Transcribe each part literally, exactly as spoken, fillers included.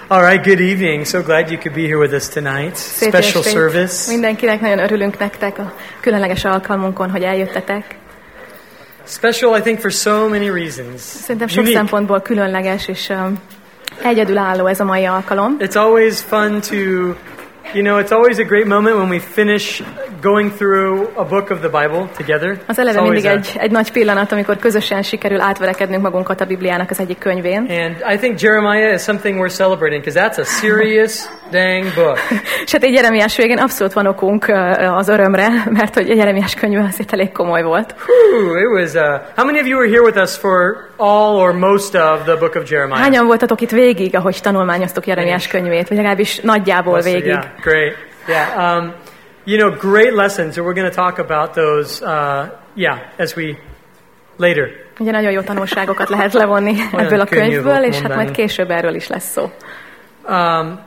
All right, good evening. So glad you could be here with us tonight. Szép Special estét. service. Mindenkinek nagyon örülünk nektek a különleges alkalmunkon, hogy eljöttetek. Special, I think, for so many reasons. Szerintem sok Unique. szempontból különleges és um, egyedülálló ez a mai alkalom. It's always fun to, you know, it's always a great moment when we finish going through a book of the Bible together. Az eleve It's mindig always egy, egy nagy pillanat, amikor közösen sikerül átverekednünk magunkat a Bibliának az egyik könyvén. And I think Jeremiah is something we're celebrating because that's a serious dang book. És hát egy Jeremiás végén abszolút van okunk uh, az örömre, mert hogy a Jeremiás könyve azért elég komoly volt. Whew, it was. Uh, how many of you were here with us for all or most of the book of Jeremiah? Hányan voltatok itt végig, ahogy tanulmányoztuk Jeremiás könyvét, vagy legalábbis nagyjából végig? Yeah, great. Yeah. Um, you know, great lessons, and we're going to talk about those, uh, yeah, as we later. Ugye nagyon jó tanulságokat lehet levonni ebből a könnyű könyvből, volt és hát majd mondani. később erről is lesz szó. Um,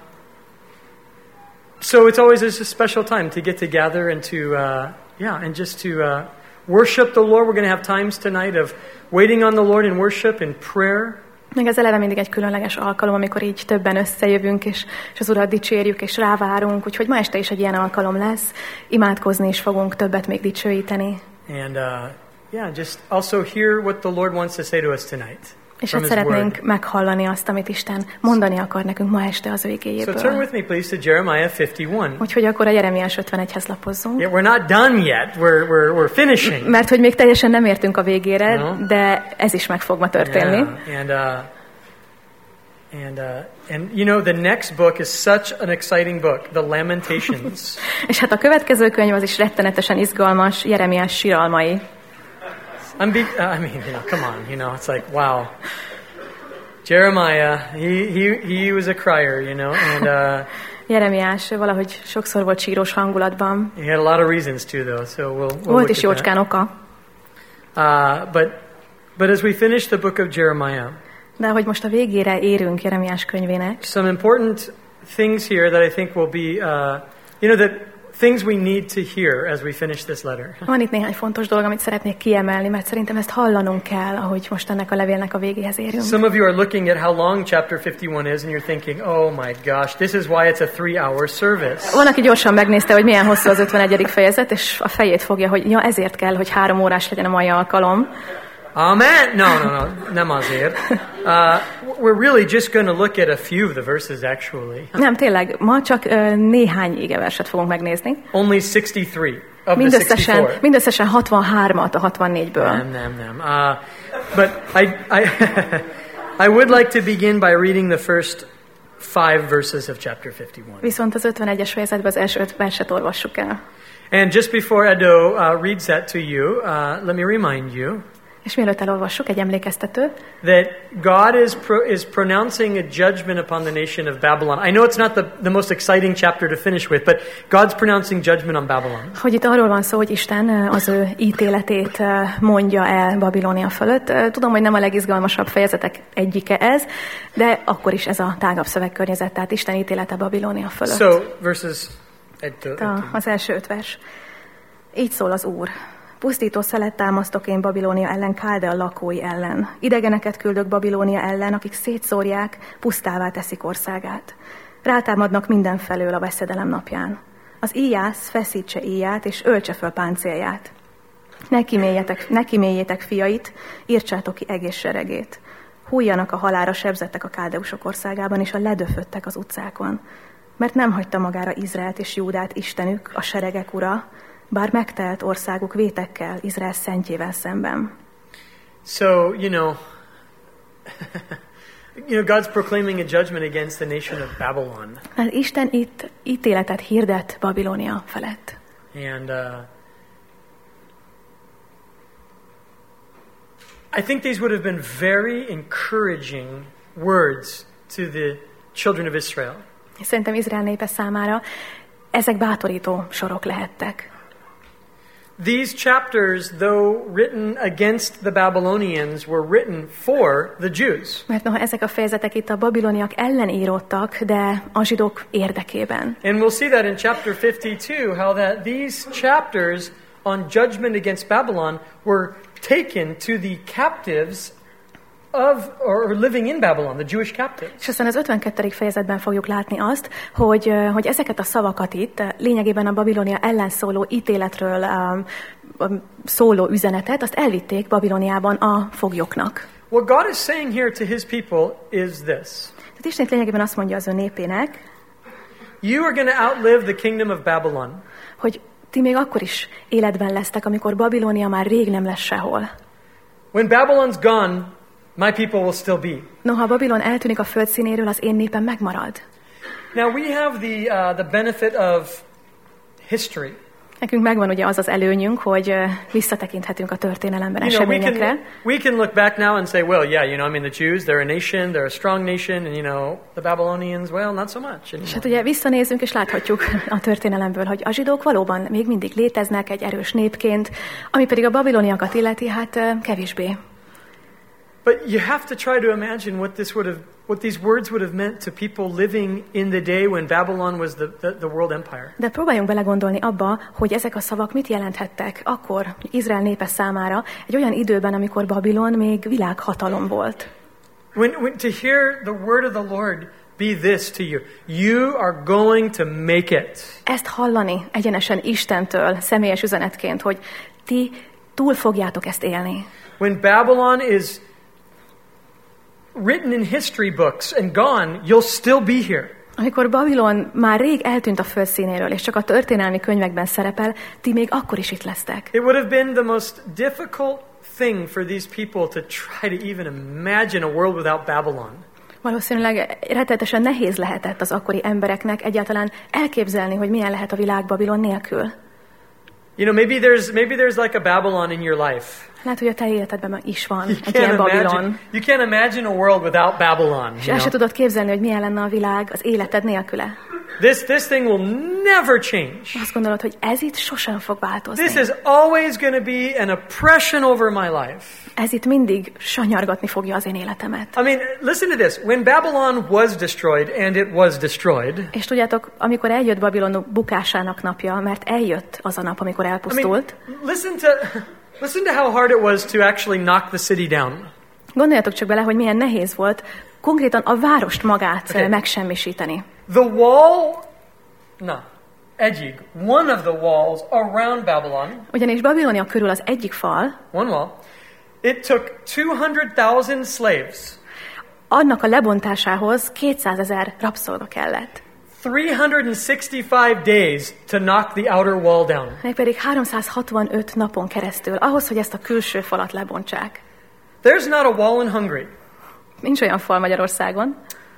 so it's always this a special time to get together and to, uh, yeah, and just to uh, worship the Lord. We're going to have times tonight of waiting on the Lord in worship and prayer. Meg ez eleve mindig egy különleges alkalom, amikor így többen összejövünk, és, és az Urat dicsérjük, és rávárunk. Úgyhogy ma este is egy ilyen alkalom lesz. Imádkozni is fogunk, többet még dicsőíteni. And uh, yeah, just also hear what the Lord wants to say to us tonight. És from hát His szeretnénk Word. meghallani azt, amit Isten mondani akar nekünk ma este az ő So turn igéjéből. with me, please, to Jeremiah fifty-one. Úgyhogy akkor a Jeremiás ötvenegyhez lapozzunk. Yeah, we're not done yet. We're we're we're finishing. Mert hogy még teljesen nem értünk a végére, No. de ez is meg fog ma történni. Yeah, and uh, and uh, and you know the next book is such an exciting book, the Lamentations. És hát a következő könyv az is rettenetesen izgalmas, Jeremiás síralmai. I'm be- uh, I mean, you know, come on, you know, it's like wow. Jeremiah, he he he was a crier, you know, and uh, Jeremiás valahogy sokszor volt sírós hangulatban. he had a lot of reasons to, though. So we'll, we'll Volt look is at that. jócskán oka. Uh, but but as we finish the book of Jeremiah, De hogy most a végére érünk Jeremiás könyvének, some important things here that I think will be, uh, you know, that things we need to hear as we finish this letter. van itt néhány fontos dolog, amit szeretnék kiemelni, mert szerintem ezt hallanunk kell, ahogy most ennek a levélnek a végéhez érünk. Some of you are looking at how long chapter fifty-one is, and you're thinking, oh my gosh, this is why it's a three-hour service. Van, aki gyorsan megnézte, hogy milyen hosszú az ötvenegyedik fejezet, és a fejét fogja, hogy ja, ezért kell, hogy három órás legyen a mai alkalom. Amen. No, no, no, nem azért. Uh, we're really just going to look at a few of the verses, actually. Nem, tényleg, ma csak uh, néhány igeverset fogunk megnézni. Only sixty-three of the Mindösszesen, sixty-four. mindösszesen hatvanhármat a hatvannégyből. Nem, nem, nem. Uh, but I, I, I would like to begin by reading the first five verses of chapter fifty-one. Viszont az ötvenegyes fejezetben az első öt verset olvassuk el. And just before Edo uh, reads that to you, uh, let me remind you És mielőtt elolvassuk, egy emlékeztető, that God is pro- is pronouncing a judgment upon the nation of Babylon. I know it's not the, the most exciting chapter to finish with, but God's pronouncing judgment on Babylon. hogy itt arról van szó, hogy Isten az ő ítéletét mondja el Babilónia fölött. Tudom, hogy nem a legizgalmasabb fejezetek egyike ez, de akkor is ez a tágabb szövegkörnyezet, tehát Isten ítélete Babilónia fölött. So verses. A, az első öt vers. Így szól az Úr. Pusztító szelet támasztok én Babilónia ellen, Káldea lakói ellen. Idegeneket küldök Babilónia ellen, akik szétszórják, pusztává teszik országát. Rátámadnak mindenfelől a veszedelem napján. Az íjász feszítse íját, és öltse föl páncélját. Ne kíméljetek, ne kíméljétek fiait, írtsátok ki egész seregét. Hújjanak a halálra sebzettek a káldeusok országában, és a ledöföttek az utcákon. Mert nem hagyta magára Izraelt és Júdát Istenük, a seregek ura, bár megtelt országuk vétekkel Izrael szentjével szemben. So, you know, you know, God's proclaiming a judgment against the nation of Babylon. Hát Isten itt ítéletet hirdet Babilónia felett. And uh, I think these would have been very encouraging words to the children of Israel. Szerintem Izrael népe számára ezek bátorító sorok lehettek. These chapters, though written against the Babylonians, were written for the Jews. Mert noha ezek a fejezetek itt a babiloniak ellen íródtak, de a zsidók érdekében. And we'll see that in chapter fifty-two, how that these chapters on judgment against Babylon were taken to the captives of or living in Babylon, the Jewish captives. És aztán az ötvenkettedik fejezetben fogjuk látni azt, hogy, hogy ezeket a szavakat itt, lényegében a Babilónia ellen szóló ítéletről um, um, szóló üzenetet, azt elvitték Babilóniában a foglyoknak. What God is saying here to his people is this. Tehát Isten lényegében azt mondja az ő népének, you are going to outlive the kingdom of Babylon. Hogy ti még akkor is életben lesztek, amikor Babilónia már rég nem lesz sehol. When Babylon's gone, my people will still be. Noha Babilon eltűnik a föld színéről, az én népem megmarad. Now we have the uh, the benefit of history. Nekünk megvan ugye az az előnyünk, hogy uh, visszatekinthetünk a történelemben You know, we eseményekre. can, we can look back now and say, well, yeah, you know, I mean, the Jews, they're a nation, they're a strong nation, and you know, the Babylonians, well, not so much. És hát ugye visszanézünk, és láthatjuk a történelemből, hogy a zsidók valóban még mindig léteznek egy erős népként, ami pedig a babiloniakat illeti, hát uh, kevésbé. But you have to try to imagine what this would have, what these words would have meant to people living in the day when Babylon was the, the, the world empire. De próbáljunk belegondolni abba, hogy ezek a szavak mit jelenthettek akkor Izrael népe számára, egy olyan időben, amikor Babilon még világhatalom volt. When, when to hear the word of the Lord be this to you, you are going to make it. Ezt hallani egyenesen Istentől személyes üzenetként, hogy ti túl fogjátok ezt élni. When Babylon is written in history books and gone, you'll still be here. Amikor Babilon már rég eltűnt a föld színéről, és csak a történelmi könyvekben szerepel, ti még akkor is itt lesztek. It would have been the most difficult thing for these people to try to even imagine a world without Babylon. Valószínűleg rettenetesen nehéz lehetett az akkori embereknek egyáltalán elképzelni, hogy milyen lehet a világ Babilon nélkül. You know, maybe there's maybe there's like a Babylon in your life. Lehet, hogy a te életedben is van You egy ilyen can't Babilon. imagine, you can't imagine a world without Babylon. És You el se know? tudod képzelni, hogy milyen lenne a világ az életed nélküle. This this thing will never change. Azt gondolod, hogy ez itt sosem fog változni. This is always going to be an oppression over my life. Ez itt mindig sanyargatni fogja az én életemet. I mean, listen to this. When Babylon was destroyed, and it was destroyed, És tudjátok, amikor eljött Babilon bukásának napja, mert eljött az a nap, amikor I mean, elpusztult, listen to listen to how hard it was to actually knock the city down. gondoljatok csak bele, hogy milyen nehéz volt konkrétan a várost magát Okay. okay. megsemmisíteni. The wall, no, egyig, one of the walls around Babylon, Ugyanis Babilonia körül az egyik fal, one wall, it took two hundred thousand slaves, annak a lebontásához kétszázezer rabszolga kellett. three hundred sixty-five days to knock the outer wall down. Mégpedig háromszázhatvanöt napon keresztül, ahhoz, hogy ezt a külső falat lebontsák. There's not a wall in Hungary Nincs olyan fal Magyarországon,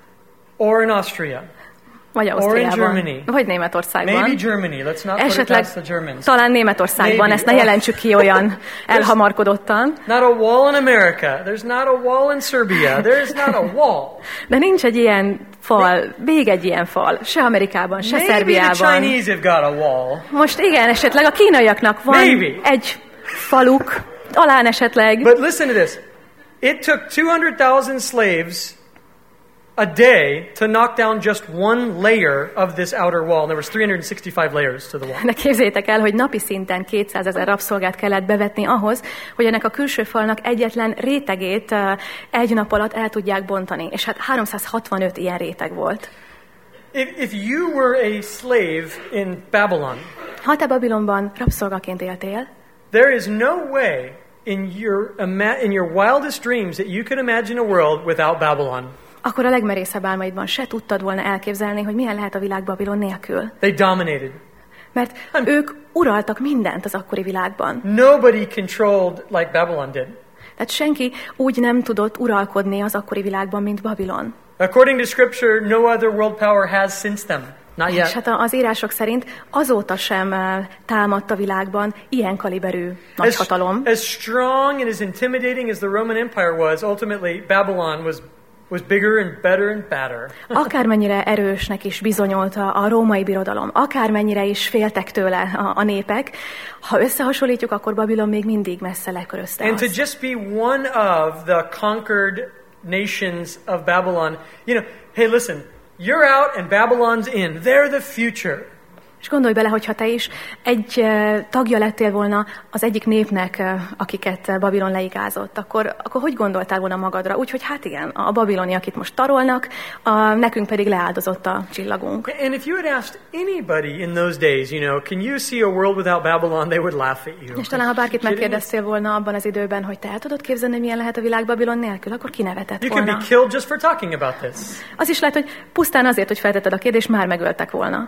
or in Austria, vagy or in Ausztriában, Germany. vagy Németországban. Maybe Germany. Let's not put it Esetleg past the Germans. talán Németországban, Maybe. ezt ne jelentsük ki olyan elhamarkodottan. Not a wall in America. There's not a wall in Serbia. There's not a wall. De nincs egy ilyen fal, még egy ilyen fal, se Amerikában, se Maybe the Szerbiában. Chinese have got a wall. Most igen, esetleg a kínaiaknak van Maybe. egy faluk, talán esetleg. But listen to this. It took two hundred thousand slaves a day to knock down just one layer of this outer wall. There was three hundred sixty-five layers to the wall. De képzétek el, hogy napi szinten kétszázezer rabszolgát kellett bevetni ahhoz, hogy ennek a külső falnak egyetlen rétegét uh, egy nap alatt el tudják bontani. És hát háromszázhatvanöt ilyen réteg volt. If, if you were a slave in Babylon, Ha te Babilonban rabszolgaként éltél, there is no way in your ima- in your wildest dreams that you could imagine a world without Babylon. akkor a legmerészebb álmaidban se tudtad volna elképzelni, hogy milyen lehet a világ Babilon nélkül. They dominated. Mert ők uraltak mindent az akkori világban. Nobody controlled like Babylon did. Tehát senki úgy nem tudott uralkodni az akkori világban, mint Babilon. According to Scripture, no other world power has since them. Not És yet. hát az írások szerint azóta sem eh, támadt a világban ilyen kaliberű nagyhatalom. As, as strong and as intimidating as the Roman Empire was, ultimately Babylon was was bigger and better and badder. Akármennyire erősnek is bizonyult a, a római birodalom, akármennyire is féltek tőle a, a népek, ha összehasonlítjuk, akkor Babilon még mindig messze lekörözte And to azt. just be one of the conquered nations of Babylon, you know, hey, listen, you're out and Babylon's in. They're the future. És gondolj bele, hogyha te is egy uh, tagja lettél volna az egyik népnek, uh, akiket Babilon leigázott, akkor, akkor hogy gondoltál volna magadra? Úgyhogy hát igen, a babiloni, akit most tarolnak, a, nekünk pedig leáldozott a csillagunk. And if you had asked anybody in those days, you know, can you see a world without Babylon, they would laugh at you. És talán, ha bárkit megkérdeztél volna abban az időben, hogy te el tudod képzelni, hogy milyen lehet a világ Babilon nélkül, akkor kinevetett You can volna. be killed just for talking about this. Az is lehet, hogy pusztán azért, hogy feltetted a kérdést, már megöltek volna.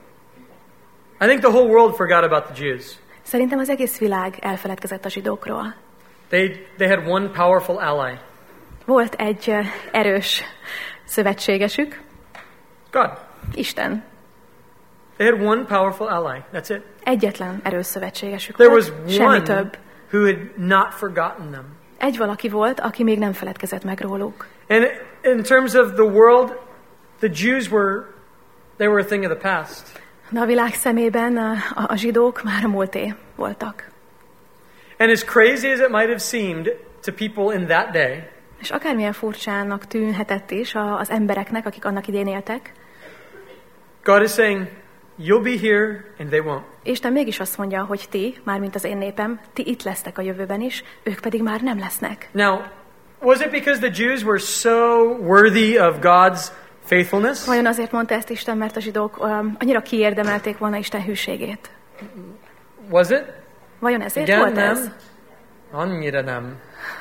I think the whole world forgot about the Jews. Szerintem az egész világ elfeledkezett a zsidókról. They, they had one powerful ally. Volt egy uh, erős szövetségesük, God. Isten. They had one powerful ally. That's it. Egyetlen erős szövetségesük There volt, was semmi one több. who had not forgotten them. Egy valaki volt, aki még nem feledkezett meg róluk. And in terms of the world, the Jews were, they were a thing of the past. De a világ szemében a, a, a zsidók már a múlté voltak. And as crazy as it might have seemed to people in that day, És akármilyen furcsának tűnhetett is a, az embereknek, akik annak idén éltek, God is saying, you'll be here and they won't. Isten mégis azt mondja, hogy ti, mármint az én népem, ti itt lesztek a jövőben is, ők pedig már nem lesznek. Now, was it because the Jews were so worthy of God's faithfulness? Vajon azért mondta ezt Isten, mert a zsidók um, annyira kiérdemelték volna Isten hűségét? Was it? Vajon ezért Igen, volt ez? nem. Annyira nem.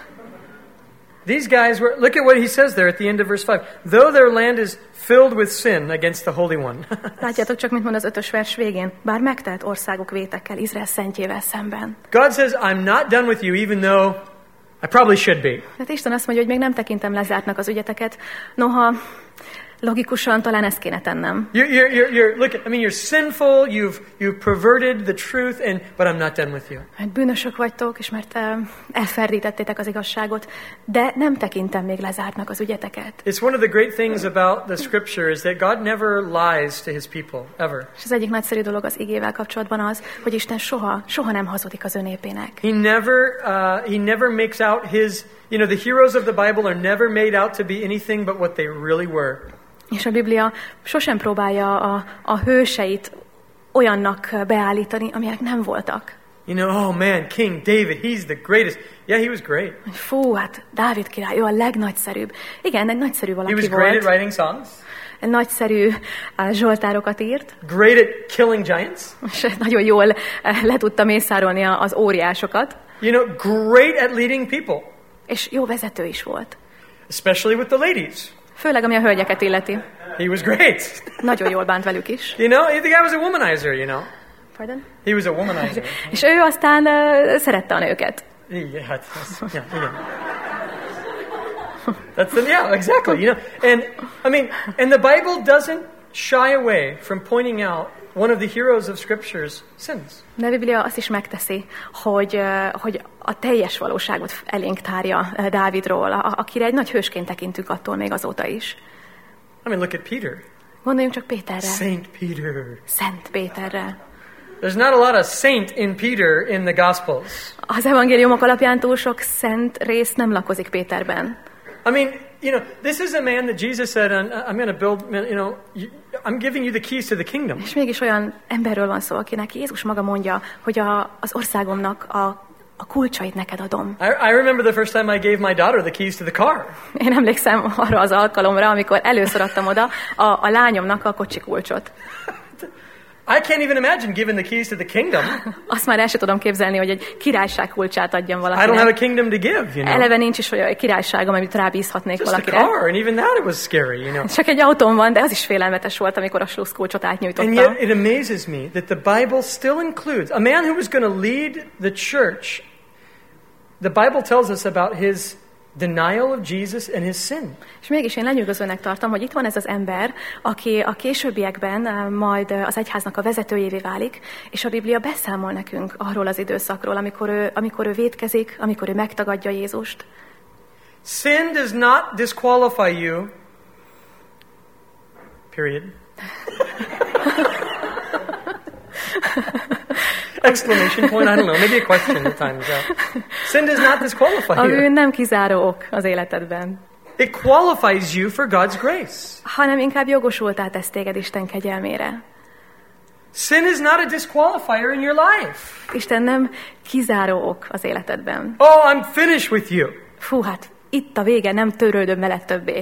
These guys were, look at what he says there at the end of verse five. Though their land is filled with sin against the Holy One. Látjátok csak, mint mond az ötös vers végén. Bár megtelt országok vétekkel Izrael szentjével szemben. God says, I'm not done with you, even though I probably should be. Hát Isten azt mondja, hogy még nem tekintem lezártnak az ügyeteket. Noha logikusan talán ezt kéne tennem. You're, you're, you're, you're, look, I mean, you're sinful, you've, you've perverted the truth, and, but I'm not done with you. Mert bűnösök vagytok, és mert uh, elferdítettétek az igazságot, de nem tekintem még lezártnak az ügyeteket. It's one of the great things about the scripture is that God never lies to his people, ever. És az egyik nagyszerű dolog az igével kapcsolatban az, hogy Isten soha, soha nem hazudik az ő népének. He never, uh, he never makes out his, you know, the heroes of the Bible are never made out to be anything but what they really were. És a Biblia sosem próbálja a, a hőseit olyannak beállítani, amilyenek nem voltak. You know, oh man, King David, he's the greatest. Yeah, he was great. Fú, hát Dávid király, ő a legnagyszerűbb. Igen, egy nagyszerű valaki He was volt. great at writing songs. Egy nagyszerű uh, zsoltárokat írt. Great at killing giants. És nagyon jól uh, le tudta mészárolni a- az óriásokat. You know, great at leading people, És jó vezető is volt. especially with the ladies. Főleg, ami a hölgyeket illeti. He was great. Nagyon jól bánt velük is. You know, the guy was a womanizer, you know. Pardon? He was a womanizer. És ő aztán uh, szerette a nőket. Yeah, that's, yeah, you know. That's the, yeah, exactly. You know, and I mean, and the Bible doesn't shy away from pointing out one of the heroes of Scripture's sins. De a Biblia azt is megteszi, hogy, uh, hogy a teljes valóságot elénk tárja uh, Dávidról, a- akire egy nagy hősként tekintünk attól még azóta is. I mean, look at Peter. Gondoljunk csak Péterre. Saint Peter. Szent Péterre. There's not a lot of saint in Peter in the Gospels. Az evangéliumok alapján túl sok szent rész nem lakozik Péterben. I mean, you know, this is a man that Jesus said, I'm going to build, you know, I'm giving you the keys to the kingdom. És mégis olyan emberről van szó, akinek Jézus maga mondja, hogy a, az országomnak a, a kulcsait neked adom. I, I remember the first time I gave my daughter the keys to the car. Én emlékszem arra az alkalomra, amikor először adtam oda a, a lányomnak a kocsi kulcsot. I can't even imagine giving the keys to the kingdom. Azt már el sem tudom képzelni, hogy egy királyság kulcsát adjam I don't have valakinek. a kingdom to give, you know. Eleve nincs is olyan királyságom, amit rábízhatnék Just a valakire. car, and even that it was scary, you know. Csak egy autóm van, de az is félelmetes volt, amikor a sluszkulcsot And átnyújtottam. yet it amazes me that the Bible still includes a man who was going to lead the church. The Bible tells us about his denial of Jesus and his sin. És mégis én lenyűgözőnek tartom, hogy itt van ez az ember, aki a későbbiekben eh, majd az egyháznak a vezetőjévé válik, és a Biblia beszámol nekünk arról az időszakról, amikor ő, amikor ő vétkezik, amikor ő megtagadja Jézust. Sin does not disqualify you. Period. Exclamation point, I don't know, maybe a question at times. Uh, sin does not disqualify A you. bűn nem kizáró ok az életedben, It qualifies you for God's grace. hanem inkább jogosultá tesz téged Isten kegyelmére. Sin is not a disqualifier in your life. Isten nem kizáró ok az életedben. Oh, I'm finished with you. Fú, hát itt a vége, nem törődöm veled többé.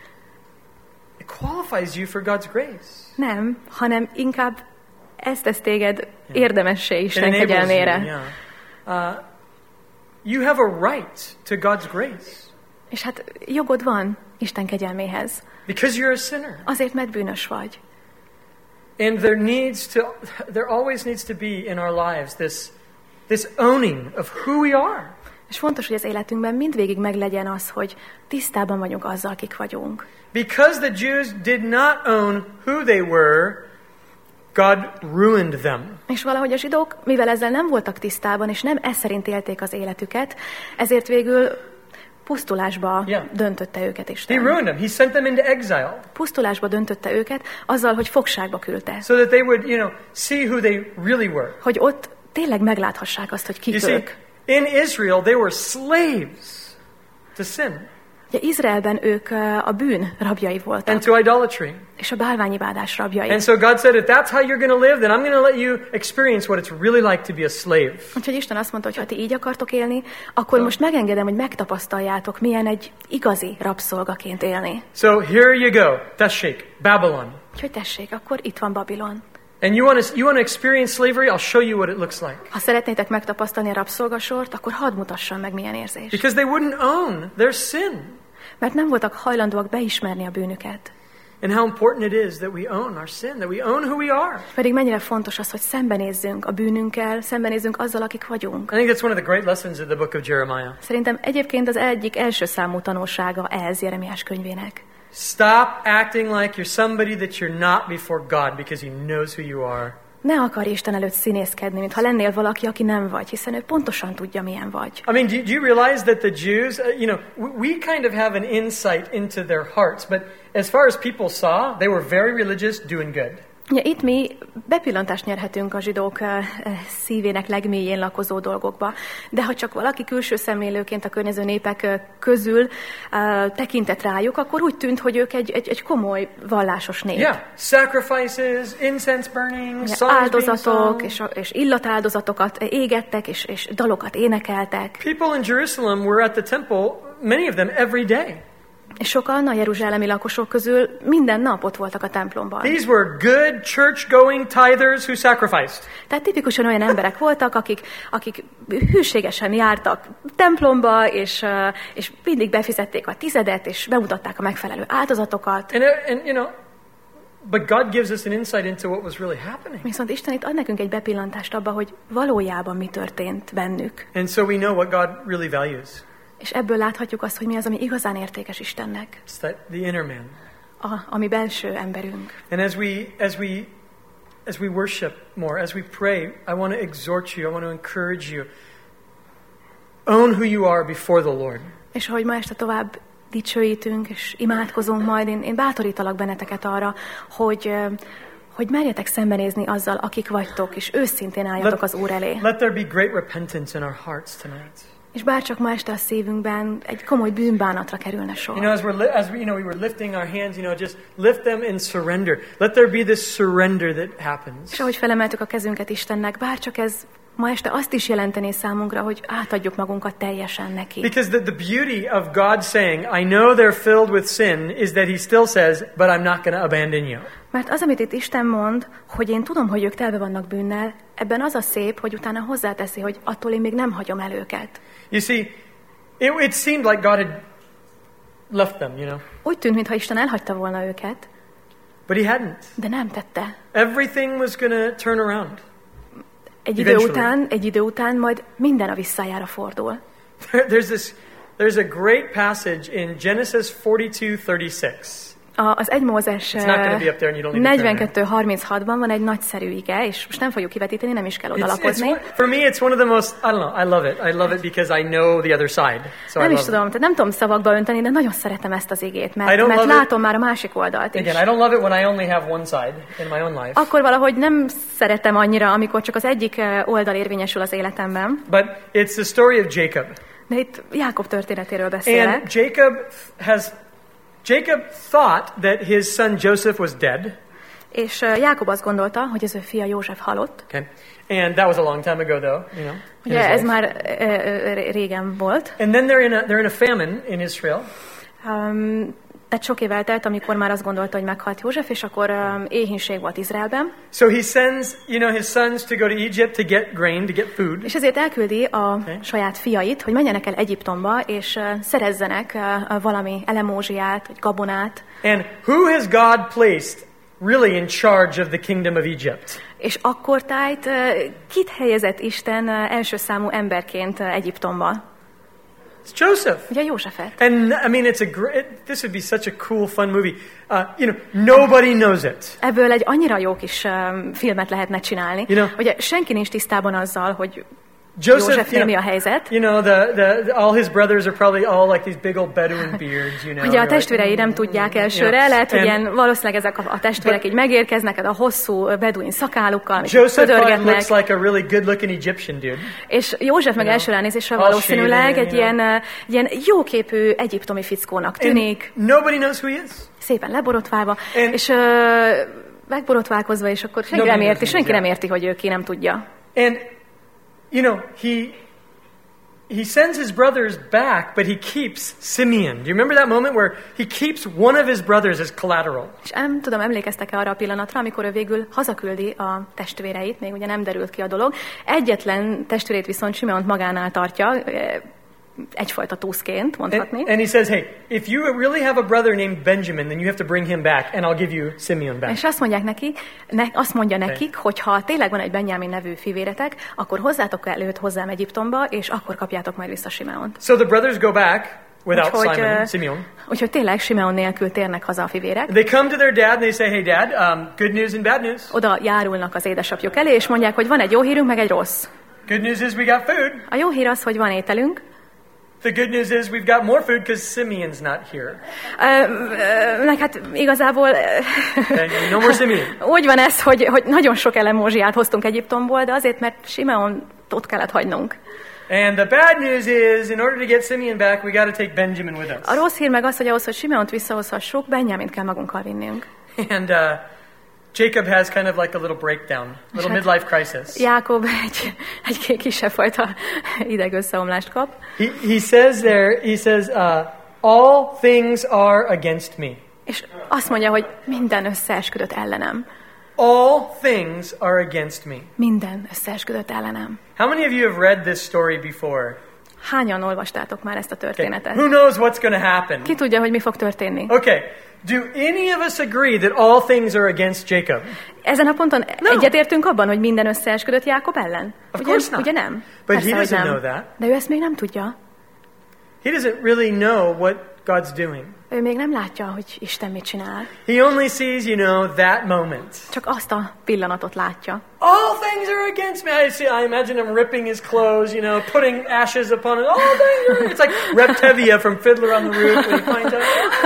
It qualifies you for God's grace. Nem, hanem inkább ez tesz téged érdemessé Isten It enables kegyelmére. you, yeah. Uh, you have a right to God's grace. És hát jogod van Isten kegyelméhez. Because you're a sinner. Azért, mert bűnös vagy. And there needs to, there always needs to be in our lives this, this owning of who we are. És fontos, hogy az életünkben mindvégig meglegyen az, hogy tisztában vagyunk azzal, kik vagyunk. Because the Jews did not own who they were, God ruined them. És valahogy a zsidók, mivel ezzel nem voltak tisztában, és nem ez szerint élték az életüket, ezért végül pusztulásba Yeah. döntötte őket He Isten. ruined them. He sent them into exile Pusztulásba döntötte őket azzal, hogy fogságba küldte. so that they would, you know, see who they really were. Hogy ott tényleg megláthassák azt, hogy You kik see, ők. in Israel, they were slaves to sin Ugye Izraelben ők uh, a bűn rabjai voltak, and to idolatry. és a bálványimádás rabjai. And so God said, if that's how you're going to live, then I'm going to let you experience what it's really like to be a slave. Úgyhogy Isten azt mondta, hogy ha ti így akartok élni, akkor most megengedem, hogy megtapasztaljátok, milyen egy igazi rabszolgaként élni. So here you go. Tessék, Babylon. Úgyhogy tessék, akkor itt van Babilon. And you want to you want to experience slavery? I'll show you what it looks like. Ha szeretnétek megtapasztalni a rabszolgasort, akkor hadd mutassam meg, milyen érzés. Because they wouldn't own their sin. Mert nem voltak hajlandóak beismerni a bűnüket. And how important it is that we own our sin, that we own who we are. Pedig mennyire fontos az, hogy szembenézzünk a bűnünkkel, szembenézzünk azzal, akik vagyunk. I think that's one of the great lessons of the book of Jeremiah. Szerintem egyébként az egyik első számú tanulsága ez Jeremiás könyvének. Stop acting like you're somebody that you're not before God because He knows who you are. Ne akarj Isten előtt színészkedni, mintha lennél valaki, aki nem vagy, hiszen ő pontosan tudja, milyen vagy. I mean, do, do you realize that the Jews, uh, you know, we, we kind of have an insight into their hearts, but as far as people saw, they were very religious, doing good. Ugye itt mi bepillantást nyerhetünk a zsidók uh, szívének legmélyén lakozó dolgokba, de ha csak valaki külső szemlélőként a környező népek uh, közül uh, tekintett rájuk, akkor úgy tűnt, hogy ők egy, egy, egy komoly vallásos nép. Yeah, sacrifices, incense burning, Ugye, songs being áldozatok sung. és, és illatáldozatokat égettek, és, és dalokat énekeltek. People in Jerusalem were at the temple, many of them every day. És sokan a jeruzsálemi lakosok közül minden nap ott voltak a templomban. These were good church-going tithers who sacrificed. Tehát tipikusan olyan emberek voltak, akik, akik hűségesen jártak templomba, és, uh, és mindig befizették a tizedet, és bemutatták a megfelelő áldozatokat. And, uh, and you know, but God gives us an insight into what was really happening. Viszont Isten itt ad nekünk egy bepillantást abba, hogy valójában mi történt bennük. And so we know what God really values. És ebből láthatjuk azt, hogy mi az, ami igazán értékes Istennek. It's that the inner man. A, a mi belső emberünk. And as we as we as we worship more, as we pray, I want to exhort you, I want to encourage you. Own who you are before the Lord. És ahogy ma este tovább dicsőítünk, és imádkozunk majd, én, én bátorítalak benneteket arra, hogy, ö, hogy merjetek szembenézni azzal, akik vagytok, és őszintén álljatok az Úr elé. Let there be great repentance in our hearts tonight. És bárcsak ma este a szívünkben egy komoly bűnbánatra kerülne sor. You know, as we're li- as we, you know, we were lifting our hands, you know, just lift them in surrender. Let there be this surrender that happens. És ahogy felemeltük a kezünket Istennek, bárcsak ez ma este azt is jelentené számunkra, hogy átadjuk magunkat teljesen neki. Because the, the beauty of God saying, I know they're filled with sin, is that He still says, but I'm not going to abandon you. Mert az, amit itt Isten mond, hogy én tudom, hogy ők telve vannak bűnnel, ebben az a szép, hogy utána hozzáteszi, hogy attól én még nem hagyom el őket. You see, it, it seemed like God had left them, you know, Úgy tűnt, mintha Isten elhagyta volna őket, but He hadn't. de nem tette. Everything was going to turn around. Egy idő Eventually. után, egy idő után majd minden a visszájára fordul. There, there's this, there's a great passage in Genesis forty-two thirty-six. A, az egy Mózes It's not gonna be up there and you don't need to turn negyvenkettő harminchatban van egy nagyszerű ige, és most nem fogjuk kivetíteni, nem is kell It's, it's, odalapozni. one- for me, it's one of the most, I don't know, I love it. I love it because I know the other side. So I Nem is love tudom, tehát nem tudom szavakba önteni, de nagyon szeretem ezt az igét, I mert, don't mert love it. látom már a másik oldalt it. is. Again, I don't love it when I only have one side in my own life. Akkor valahogy nem szeretem annyira, amikor csak az egyik eh, oldal érvényesül az életemben, But it's the story of Jacob. de itt Jákob történetéről beszélek. And Jacob has, Jacob thought that his son Joseph was dead. És uh, Jákob azt gondolta, hogy az ő fia József halott. Okay. And that was a long time ago, though, you know. Ugye ez már uh, régen volt. And then they're in a they're in a famine in Israel. Um, tehát sok év eltelt, amikor már azt gondolta, hogy meghalt József, és akkor um, éhínség volt Izraelben. So he sends, you know, his sons to go to Egypt to get grain, to get food. És ezért elküldi a Okay. saját fiait, hogy menjenek el Egyiptomba, és uh, szerezzenek uh, valami elemózsiát, vagy gabonát. And who has God placed really in charge of the kingdom of Egypt? És akkor tájt uh, kit helyezett Isten uh, első számú emberként uh, Egyiptomba? It's Joseph. Ugye Józsefet. And I mean, it's a great. This would be such a cool, fun movie. Uh, you know, nobody knows it. Ebből egy annyira jó kis um, filmet lehetne csinálni. You know, ugye senki nincs tisztában azzal, hogy Joseph, Józsefnél you mi a know, helyzet. you know the, the, all his brothers are probably all like these big old Bedouin beards, you know. Ugye a You're testvérei like, nem tudják elsőre, Yeah. lehet, hogy And- ilyen, valószínűleg ezek a, a testvérek így megérkeznek, a hosszú beduin szakálukkal, amit Joseph probably ködörgetnek, looks like a really good-looking Egyptian dude. és József meg You know, első ránézésre all valószínűleg shaven, egy you know. ilyen, uh, ilyen jóképű egyiptomi fickónak tűnik, And nobody knows who he is. szépen leborotválva, And- és uh, megborotválkozva, és akkor senki Nobody nem érti, knows senki who he nem is, érti, hogy ő ki nem tudja. And you know, he he sends his brothers back, but he keeps Simeon. Do you remember that moment where he keeps one of his brothers as collateral? És nem tudom, emlékeztek-e arra a pillanatra, amikor ő végül hazaküldi a testvéreit, még ugye nem derült ki a dolog. Egyetlen testvérét viszont Simeont magánál tartja, eh, egyfajta túszként mondhatni. And, and he says, hey, if you really have a brother named Benjamin, then you have to bring him back, and I'll give you Simeon back. És azt mondják neki, ne, azt mondja nekik, hogy ha tényleg van egy Benjamin nevű fivéretek, akkor hozzátok el őt hozzám Egyiptomba, és akkor kapjátok majd vissza Simeont. So the brothers go back without Úgyhogy, Simon, uh, Simeon. Úgyhogy tényleg Simeon nélkül térnek haza a fivérek. They come to their dad and they say, hey, dad, um, good news and bad news. Oda járulnak az édesapjuk elé, és mondják, hogy van egy jó hírünk, meg egy rossz. Good news is we got food. A jó hír az, hogy van ételünk. The good news is we've got more food because Simeon's not here. Uh, uh, hát igazából uh, Okay, no more Simeon. úgy van ez, hogy, hogy nagyon sok elemózsiát hoztunk Egyiptomból, de azért, mert Simeon ott kellett hagynunk. And the bad news is, in order to get Simeon back, we got to take Benjamin with us. A rossz hír meg az, hogy ahhoz, hogy Simeont visszahozhassuk, Benjamint kell magunkkal vinnünk. And uh, Jacob has kind of like a little breakdown, a little midlife crisis. Jákob egy, egy kisebb fajta idegösszeomlást kap. He, he says there, he says, uh, all things are against me. És azt mondja, hogy minden összeesküdött ellenem. All things are against me. Minden összeesküdött ellenem. How many of you have read this story before? Hányan olvastátok már ezt a Okay. történetet? Who knows what's going to happen? Ki tudja, hogy mi fog történni? Okay. Do any of us agree that all things are against Jacob? Ezen a ponton No. egyetértünk abban, hogy minden összeesküdött Jákob ellen? Of Ugye, course not. ugye nem? But Persze, he hogy doesn't nem. know that. De ő ezt még nem tudja. He doesn't really know what God's doing. Ő még nem látja, hogy Isten mit csinál. He only sees, you know, that moment. Csak azt a pillanatot látja. All things are against me. I see. I imagine him ripping his clothes, you know, putting ashes upon it. All things are. It's like Reb Tevye from Fiddler on the Roof when he finds out.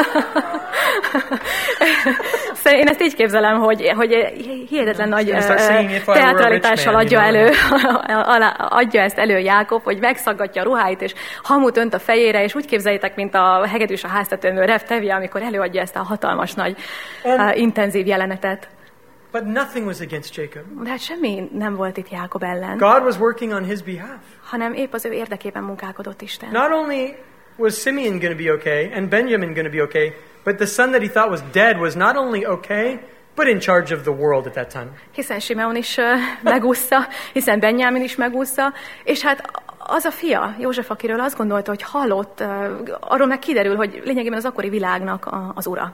Szóval én ezt így képzelem, hogy, hogy hihetetlen nagy Gonna start singing If I Were a Rich teatralitással Man, adja you know. elő, alá- adja ezt elő Jákob, hogy megszaggatja a ruháit, és hamut önt a fejére, és úgy képzeljétek, mint a hegedűs a háztetőnő Reb Tevye, amikor előadja ezt a hatalmas nagy, And- uh, intenzív jelenetet. But nothing was against Jacob. De hát semmi nem volt itt Jákob ellen, God was working on his behalf. hanem épp az ő érdekében munkálkodott Isten. Not only was Simeon going to be okay and Benjamin going to be okay, but the son that he thought was dead was not only okay, but in charge of the world at that time. Hiszen Simeon is uh, megúszta, hiszen Benjamin is megúszta, és hát az a fia, József, akiről azt gondolta, hogy halott, uh, arról meg kiderül, hogy lényegében az akkori világnak a, az ura.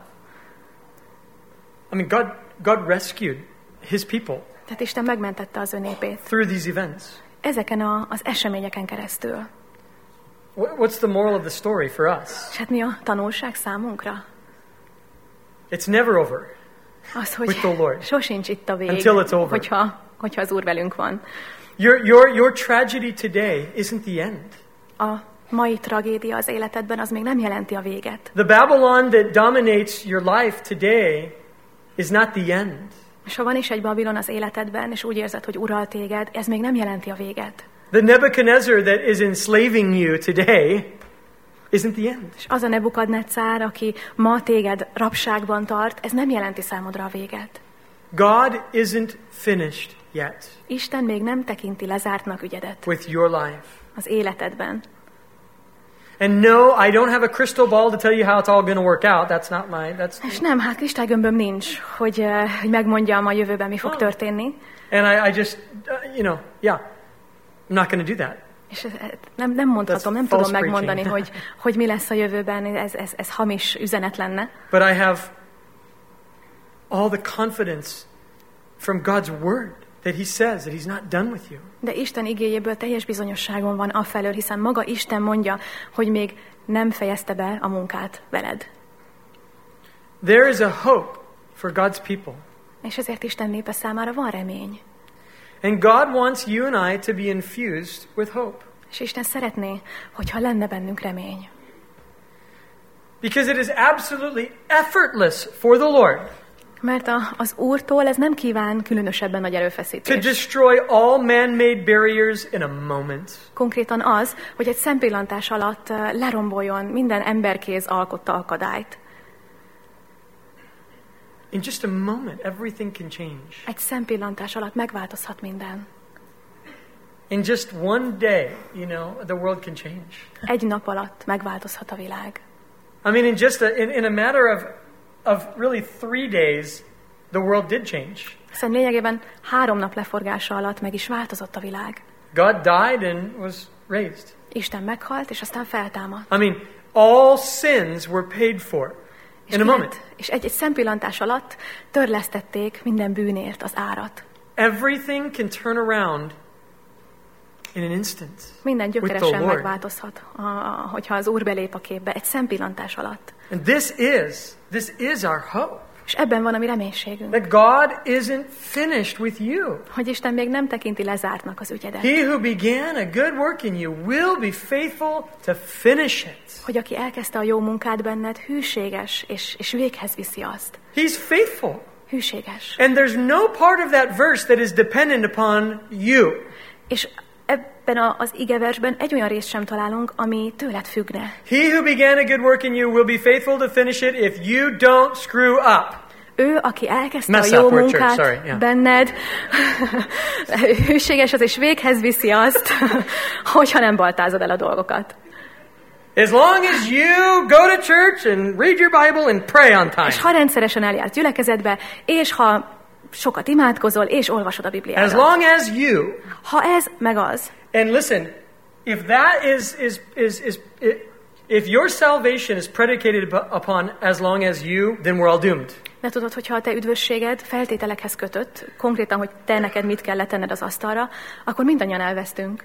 I mean, God, God rescued his people Tehát Isten megmentette az ő népét. through these events. Ezeken a, az eseményeken keresztül. Wh- What's the moral of the story for us? És hát mi a tanulság számunkra? It's never over Az, hogy with the Lord sosincs itt a vég, until it's over. hogyha, hogyha az Úr velünk van. Your, your, your tragedy today isn't the end. A mai tragédia az életedben az még nem jelenti a véget. The Babylon that dominates your life today is not the end. És ha van is egy Babilon az életedben, és úgy érzed, hogy ural téged, ez még nem jelenti a véget. The Nebuchadnezzar that is enslaving you today isn't the end. És az a Nebukadnetszár, aki ma téged rabságban tart, ez nem jelenti számodra a véget. God isn't finished yet Isten még nem tekinti lezártnak ügyedet with your life. az életedben. And no, I don't have a crystal ball to tell you how it's all going to work out. That's not my, that's... És nem, hát kristálygömböm nincs, hogy, uh, hogy megmondjam a jövőben, mi fog történni. And I, I just, uh, you know, yeah, I'm not going to do that. És ez, nem, nem mondhatom, nem That's tudom false megmondani, preaching. hogy, hogy mi lesz a jövőben, ez, ez, ez hamis üzenet lenne. But I have all the confidence from God's word that he says that he's not done with you. De Isten igéjéből teljes bizonyosságom van afelől, hiszen maga Isten mondja, hogy még nem fejezte be a munkát veled. There is a hope for God's people. És ezért Isten népe számára van remény. And God wants you and I to be infused with hope. És Isten szeretné, hogyha lenne bennünk remény. Because it is absolutely effortless for the Lord Mert a, az Úrtól ez nem kíván különösebben nagy to erőfeszítést. destroy all man-made barriers in a moment. Konkrétan az, hogy egy szempillantás alatt uh, leromboljon minden emberkéz alkotta akadályt. In just a moment, everything can change. Egy szempillantás alatt megváltozhat minden. In just one day, you know, the world can change. Egy nap alatt megváltozhat a világ. I mean, in just a, in, in a matter of, of really three days, the world did change. Hiszen lényegében három nap leforgása alatt meg is változott a világ. God died and was raised. Isten meghalt, és aztán feltámadt. I mean, all sins were paid for És, in a moment. kiment, és egy, egy szempillantás alatt törlesztették minden bűnért az árat. Everything can turn around in an instant. Minden with the gyökeresen Lord. megváltozhat, a, a, hogyha az Úr belép a képbe, egy szempillantás alatt. And this is, this is our hope. És ebben van a mi reménységünk, That God isn't finished with you. hogy Isten még nem tekinti lezártnak az ügyedet. He who began a good work in you will be faithful to finish it. Hogy aki elkezdte a jó munkát benned, hűséges, és, és véghez viszi azt. He's faithful. Hűséges. And there's no part of that verse that is dependent upon you. És ebben a, az igeversben egy olyan részt sem találunk, ami tőled függne. He who began a good work in you will be faithful to finish it if you don't screw up. Ő, aki elkezdte Mess a jó up, we're munkát church, sorry, yeah. benned, hűséges az, és véghez viszi azt, hogyha nem baltázod el a dolgokat. As long as you go to church and read your Bible and pray on time. És ha rendszeresen eljársz gyülekezetbe, és ha sokat imádkozol, és olvasod a As Bibliát. long as you, Ha ez meg az, and listen, if that is, is, is, is, if your salvation is predicated upon as long as you, then we're all doomed. de tudod, hogyha a te üdvösséged feltételekhez kötött, konkrétan, hogy te neked mit kell letenned az asztalra, akkor mindannyian elvesztünk.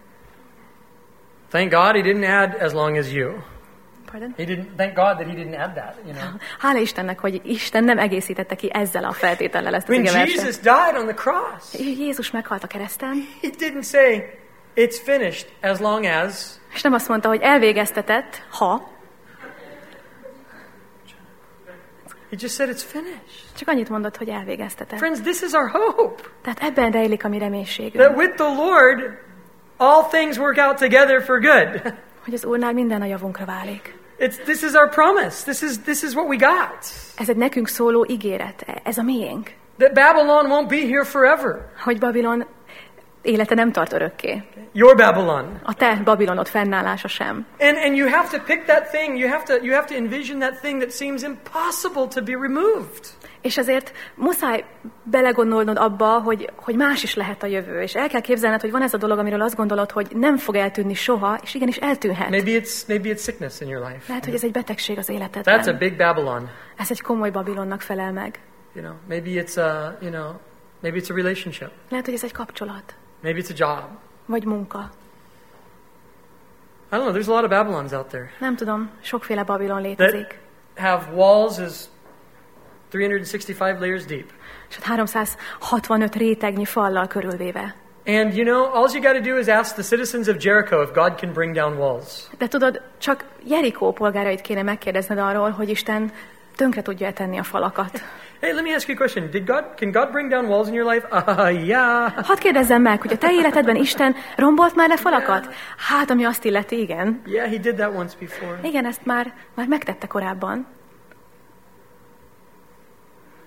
Thank God he didn't add as long as you. Pardon? He didn't, thank God that he didn't add that, you know. Hála Istennek, hogy Isten nem egészítette ki ezzel a feltétellel ezt az When igeverset. Jesus died on the cross, Jézus meghalt a kereszten, he didn't say, it's finished as long as. és nem azt mondta, hogy elvégeztetett, ha, He just said it's finished. csak annyit mondott, hogy elvégeztetett. Friends, this is our hope. Tehát ebben rejlik a mi That reménységünk, with the Lord, all things work out together for good. hogy az Úrnál minden a javunkra válik. It's, this is our promise. This is, this is what we got. Ez egy nekünk szóló ígéret, ez a miénk, That Babylon won't be here forever. hogy Babilon élete nem tart örökké. Your Babylon. A te Babilonod fennállása sem. And, and you have to pick that thing. You have to, you have to envision that thing that seems impossible to be removed. És azért muszáj belegondolnod abba, hogy, hogy más is lehet a jövő. És el kell képzelned, hogy van ez a dolog, amiről azt gondolod, hogy nem fog eltűnni soha, és igenis eltűnhet. Maybe it's, maybe it's sickness in your life. Lehet, hogy ez egy betegség az That's a életedben. big Babylon. Ez egy komoly Babilonnak felel meg. You know, maybe it's a, you know, maybe it's a relationship. Lehet, hogy ez egy kapcsolat, Maybe it's a job. vagy munka. I don't know. There's a lot of Babylons out there Nem tudom, sokféle Babilon that létezik. have walls as three hundred sixty-five layers deep. És hát háromszázhatvanöt rétegnyi fallal körülvéve. And you know, all you got to do is ask the citizens of Jericho if God can bring down walls. De tudod, csak Jerikó polgárait kéne megkérdezned arról, hogy Isten tönkre tudja tenni a falakat. Hey, let me ask you a question. Did God, can God bring down walls in your life? Uh, yeah. Hadd kérdezzem meg, hogy a te életedben Isten rombolt már le falakat? Hát, ami azt illeti, igen. Yeah, he did that once before. Igen, ezt már, már megtette korábban.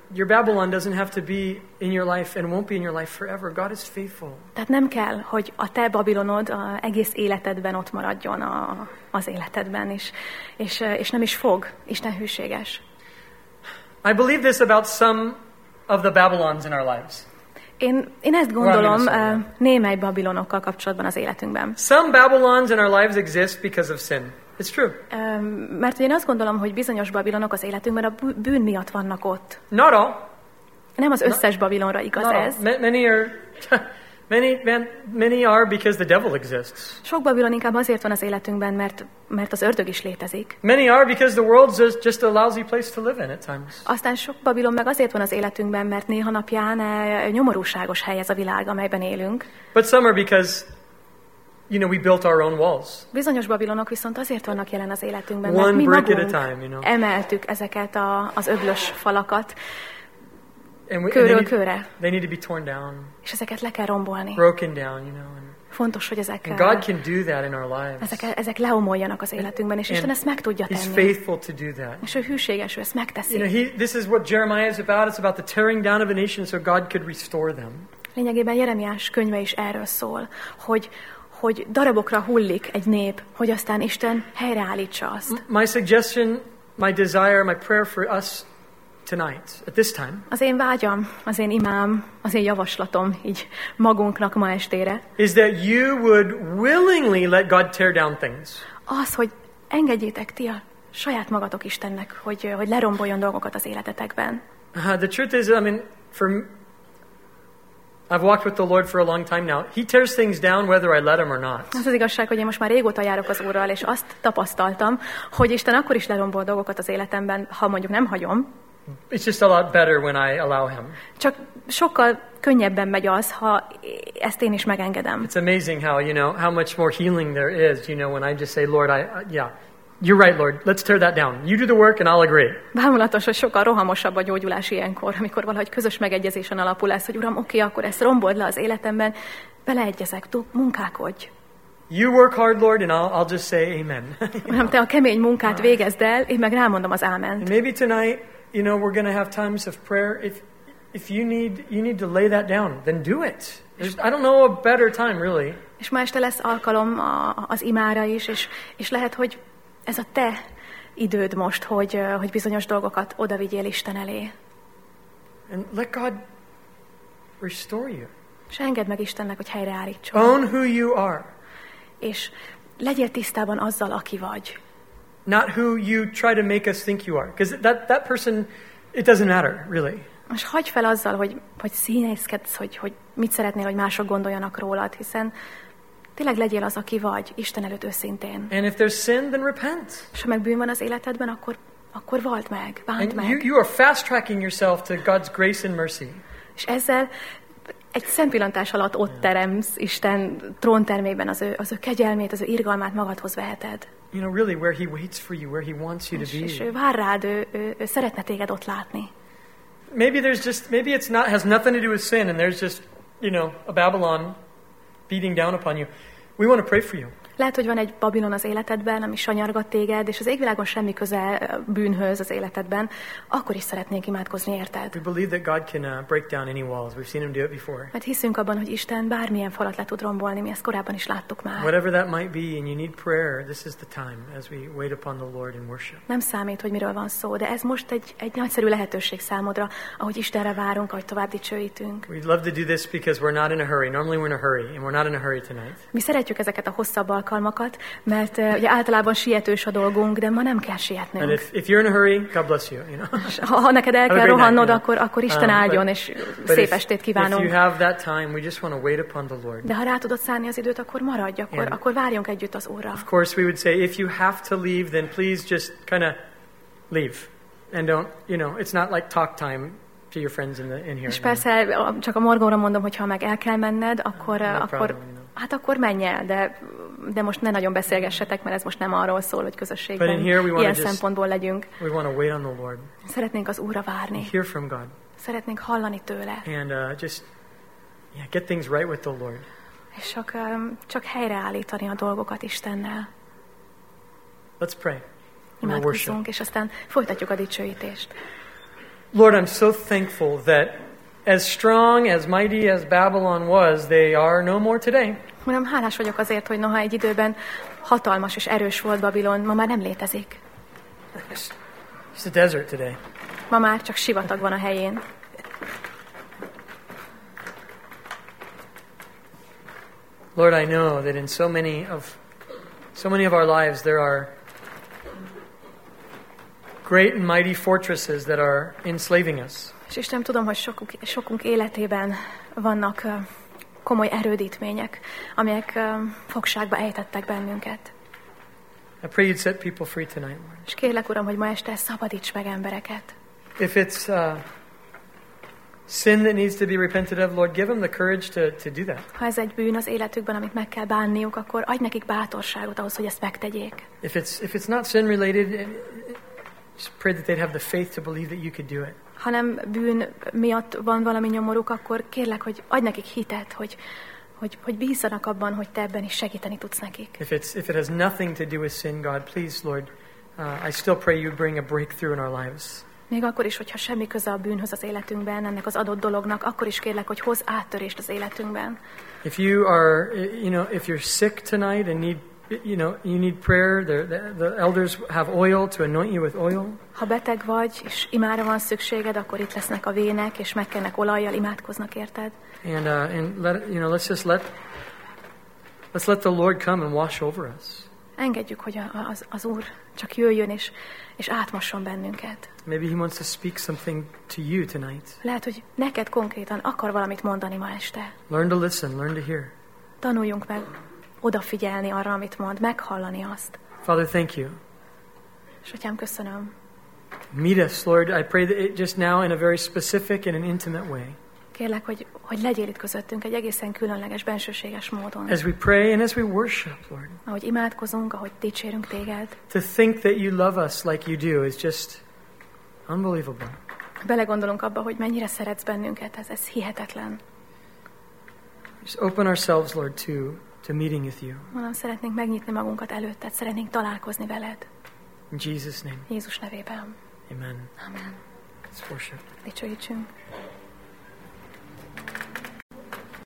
your Babylon doesn't have to be in your life and won't be in your life forever. God is faithful. Tehát nem kell, hogy a te Babilonod a egész életedben ott maradjon a, az életedben is, és, és nem is fog. Isten hűséges. I believe this about some of the Babylons in our lives. Én, én ezt gondolom uh, némely Babilonokkal kapcsolatban az életünkben. Some Babylons in our lives exist because of sin. It's true. Um, mert én azt gondolom, hogy bizonyos Babilonok az életünkben a bűn miatt vannak ott. Not all. Nem az összes Babilonra igaz Not ez. all. Many are, many, many are because the devil exists. Sok Babilon inkább azért van az életünkben, mert, mert az ördög is létezik. Many are because the world's just, just a lousy place to live in at times. Aztán sok Babilon meg azért van az életünkben, mert néha napján eh, nyomorúságos hely ez a világ, amelyben élünk. But some are because, you know, we built our own walls. Bizonyos Babilonok viszont azért vannak jelen az életünkben, One mert mi brick at magunk a time, you know. emeltük ezeket a, az öblös falakat And we, and kőről they, need, kőre, they need to be torn down, és ezeket le kell rombolni. broken down, you know. And, Fontos, hogy ezek, and God can do that in our lives. ezek, ezek leomoljanak az életünkben, és And Isten ezt meg tudja He's tenni. faithful to do that. És ő hűséges, ő ezt You megteszi. know, he, this is what Jeremiah is about. It's about the tearing down of a nation so God could restore them. Lényegében Jeremiás könyve is erről szól, hogy, hogy darabokra hullik egy nép, hogy aztán Isten helyreállítsa azt. My suggestion, my desire, my prayer for us tonight, at this time, Az én vágyam, az én imám, az én javaslatom így magunknak ma estére, is that you would willingly let God tear down things. az, hogy engedjétek ti a saját magatok Istennek, hogy, hogy leromboljon dolgokat az életetekben. Uh, the truth is, I mean, for m- I've walked with the Lord for a long time now. He tears things down whether I let him or not. Az az igazság, hogy én most már régóta járok az Úrral, és azt tapasztaltam, hogy Isten akkor is lerombol dolgokat az életemben, ha mondjuk nem hagyom. It's just a lot better when I allow him. Csak sokkal könnyebben megy az, ha ezt én is megengedem. It's amazing how, you know, how much more healing there is, you know, when I just say, Lord, I, uh, yeah, you're right, Lord, let's tear that down. You do the work and I'll agree. Bámulatos, hogy sokkal rohamosabb a gyógyulás ilyenkor, amikor valahogy közös megegyezésen alapul lesz, hogy Uram, oké, akkor ezt rombold le az életemben, beleegyezek, tú, munkálkodj. You work hard, Lord, and I'll, I'll just say amen. Uram, te a kemény munkát végezd el, én meg rámondom az áment. And maybe tonight, you know, we're going to have times of prayer. If if you need you need to lay that down, then do it. There's, I don't know a better time, really. És ma este lesz alkalom a, az imára is, és, és lehet, hogy ez a te időd most, hogy, hogy bizonyos dolgokat oda vigyél Isten elé. And let God restore you. És engedd meg Istennek, hogy helyreállítson. Own who you are, És legyél tisztában azzal, aki vagy. not who you try to make us think you are. Because that, that person, it doesn't matter, really. Most hagyj fel azzal, hogy, hogy színészkedsz, hogy, hogy mit szeretnél, hogy mások gondoljanak rólad, hiszen tényleg legyél az, aki vagy, Isten előtt őszintén. And if there's sin, then repent. És ha meg bűn van az életedben, akkor, akkor vald meg, bánt And meg. you, you are fast-tracking yourself to God's grace and mercy. És ezzel egy szempillantás alatt ott teremsz Isten tróntermében az ő, az ő kegyelmét, az ő irgalmát magadhoz veheted. You know, really, where He waits for you, where He wants you to És, és ő be. vár rád, ő, ő, ő szeretne téged ott látni. Maybe there's just, maybe it's not, has nothing to do with sin, and there's just, you know, a Babylon beating down upon you. We want to pray for you. Lehet, hogy van egy Babilon az életedben, ami sanyargat téged, és az égvilágon semmi köze bűnhöz az életedben, akkor is szeretnénk imádkozni érted. We believe that God can uh, break down any walls. We've seen Him do it before. Mert hiszünk abban, hogy Isten bármilyen falat le tud rombolni, mi ezt korábban is láttuk már. Whatever that might be, and you need prayer, this is the time as we wait upon the Lord in worship. Nem számít, hogy miről van szó, de ez most egy, egy nagyszerű lehetőség számodra, ahogy Istenre várunk, ahogy tovább dicsőítünk. We'd love to do this because we're not in a hurry. Normally we're in a hurry, and we're not in a hurry tonight. Mi szeretjük ezeket a hosszabb alkalmakat, mert uh, ugye általában sietős a dolgunk, de ma nem kell sietnünk. And if, if you're in a hurry, God bless you. You know. És ha, ha neked el Have a kell great rohannod, night, akkor, akkor Isten Um, áldjon, but- és But szép if, estét if you kívánunk. have that time, we just want to wait upon the Lord. De ha rá tudod szállni az időt, akkor maradj, akkor, Yeah. akkor várjunk együtt az Úrra. Of course, we would say if you have to leave, then please just kind of leave, and don't. You know, it's not like talk time to your friends in the in here. És persze a- csak a morgóra mondom, hogy ha meg el kell menned, akkor, No akkor problem, you know. hát akkor menj el, de, de most ne nagyon beszélgessetek, mert ez most nem arról szól, hogy közösségben But in here we wanna ilyen just- szempontból legyünk. We want to wait on the Lord, Szeretnénk az Úrra várni, hear from God, szeretnénk hallani tőle, and uh, just yeah, get things right with the Lord. és csak, um, csak helyreállítani a dolgokat Istennel. Let's pray. And we'll worship. Imádkozzunk, és aztán folytatjuk a dicsőítést. Lord, I'm so thankful that as strong, as mighty as Babylon was, they are no more today. Uram, hálás vagyok azért, hogy noha egy időben hatalmas és erős volt Babilon, ma már nem létezik. It's it's a desert today. Ma már csak sivatag van a helyén. Lord, I know that in so many of so many of our lives there are great and mighty fortresses that are enslaving us. És Isten, tudom, hogy sokunk, sokunk életében vannak uh, komoly erődítmények, amelyek uh, fogságba ejtettek bennünket. I pray you'd set people free tonight, Lord. És kérlek, Uram, hogy ma este szabadíts meg embereket. If it's uh, sin that needs to be repented of, Lord, give them the courage to, to do that. Ha ez egy bűn az életükben, amit meg kell bánniuk, akkor adj nekik bátorságot ahhoz, hogy ezt megtegyék. If it's if it's not sin related, just pray that they'd have the faith to believe that you could do it. Ha nem bűn miatt van valami nyomoruk, akkor kérlek, hogy adj nekik hitet, hogy, hogy, hogy bízzanak abban, hogy te ebben is segíteni tudsz nekik. If it's if it has nothing to do with sin, God, please, Lord, uh, I still pray you bring a breakthrough in our lives. Még akkor is, hogyha semmi köze a bűnhöz az életünkben, ennek az adott dolognak, akkor is kérlek, hogy hozz áttörést az életünkben. If you are, you know, if you're sick tonight and need, you know, you need prayer, the, the, the elders have oil to anoint you with oil. Ha beteg vagy, és imára van szükséged, akkor itt lesznek a vének, és megkennek olajjal, imádkoznak érted. And uh, and let you know, let's just let let's let the Lord come and wash over us. Engedjük, hogy a, az, az Úr csak jöjjön, és, és átmosson bennünket. Maybe He wants to speak something to you tonight. Lehet, hogy neked konkrétan akar valamit mondani ma este. Learn to listen, learn to hear. Tanuljunk meg odafigyelni arra, amit mond, meghallani azt. Father, thank you. És Atyám, köszönöm. Meet us, Lord. I pray that it just now in a very specific and an intimate way. Kérlek, hogy, hogy legyél itt közöttünk egy egészen különleges, bensőséges módon. As we pray and as we worship, Lord. Ahogy imádkozunk, ahogy dicsérünk téged. To think that you love us like you do is just unbelievable. Belegondolunk abba, hogy mennyire szeretsz bennünket, ez, ez hihetetlen. Just open ourselves, Lord, to, to meeting with you. Mondom, szeretnénk megnyitni magunkat előtted, szeretnénk találkozni veled. In Jesus' name, Jézus nevében. amen. Amen. Let's worship. Dicsőítsünk.